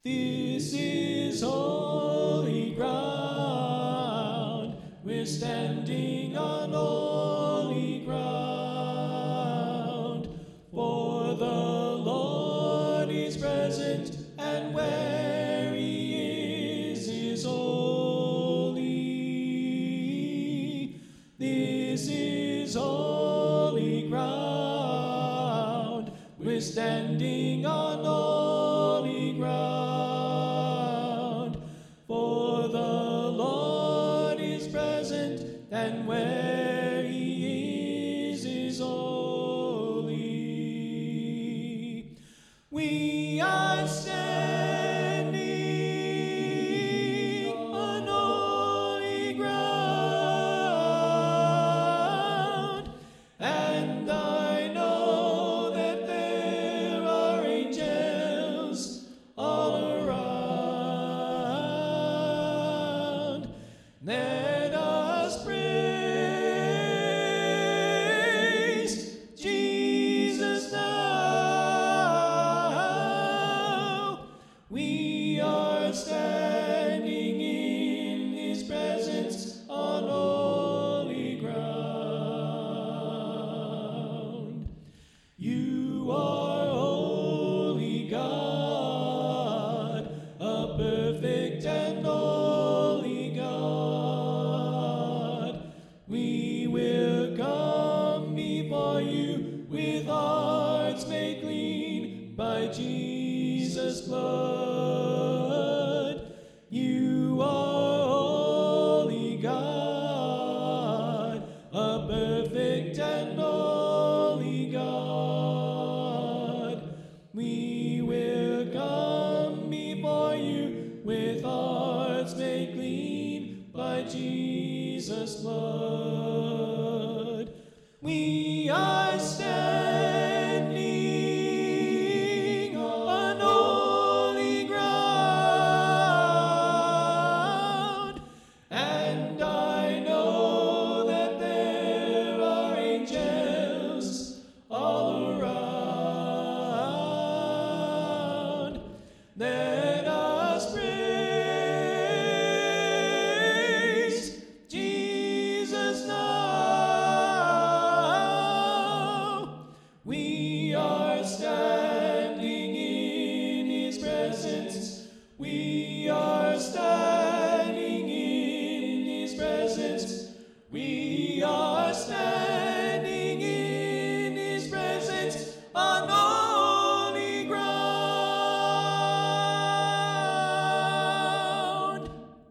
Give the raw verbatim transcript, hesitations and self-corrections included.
This is holy ground. We're standing on holy ground. For the Lord is present, and where he is is holy. This is holy ground. We're standing on holy ground. For the Lord is present, and where he is is holy. We are standing on holy ground, and I know that there are angels all around. Let us praise Jesus now. We are standing in his presence on holy ground. You are holy God, a perfect and holy God. We will come before you with hearts made clean by Jesus' blood. You are holy God, a perfect and holy God. We will come before you with hearts made clean by Jesus' blood. We are standing on holy ground, and I know that there are angels all around. There